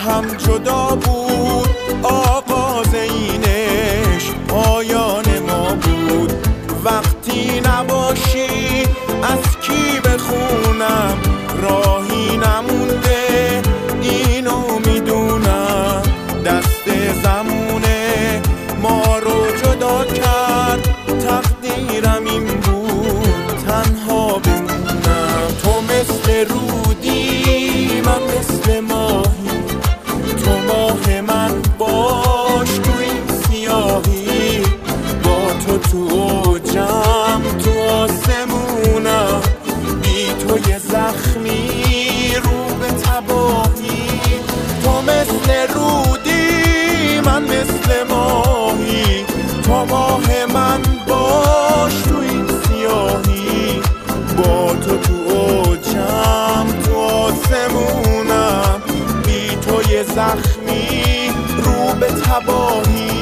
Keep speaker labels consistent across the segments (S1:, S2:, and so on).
S1: هم جدا بود، آغاز اینش پایان ما بود. وقتی نباشی از کی بخونم، راهی نمونده اینو میدونم. دست زمونه ما رو جدا کرد، تقدیرم این بود تنها بمونم. تو مثل رودی من مثل ماهی، تو ماه من باش تو این سیاهی. با تو اوجم تو آسمونم، بی تو یه زخمی رو به تباهی. تو مثل رودی من مثل ماهی، تو ماه من باش تو این سیاهی. با تو اوجم تو آسمونم، بی تو یه زخمی رو به تباهی.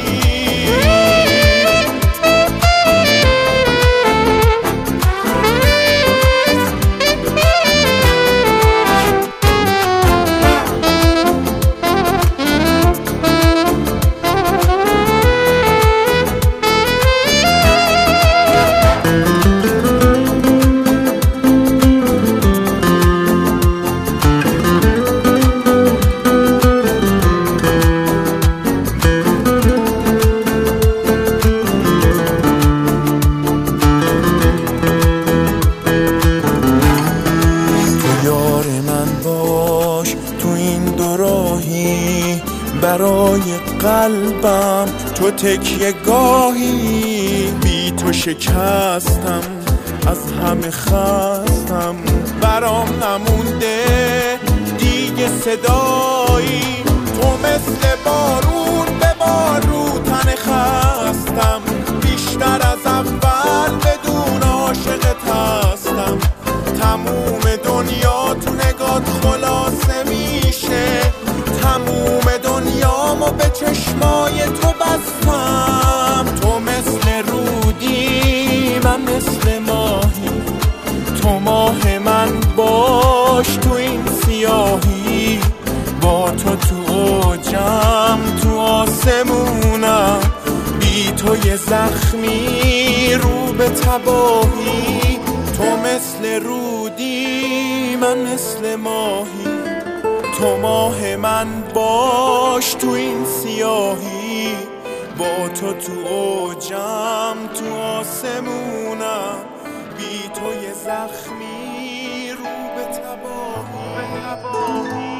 S1: برای قلبم تو تکیه گاهی، بی تو شکستم از همه خستم. برام نمونده دیگه صدایی، تو مثل بارون به بارو تن خستم. بیشتر از اول بدون عاشقت هستم، تموم دنیا تو نگات خلاصه میشه. تموم دنیامو به چشمای تو بستم. تو مثل رودی من مثل ماهی، تو ماه من باش تو این سیاهی. با تو اوجم تو آسمونم، بی تو یه زخمی رو به تباهی. تو مثل رودی من مثل ماهی، تو ماه من باش تو این سیاهی. با تو اوجم تو آسمونم، بی تو یه زخمی رو به تباهی.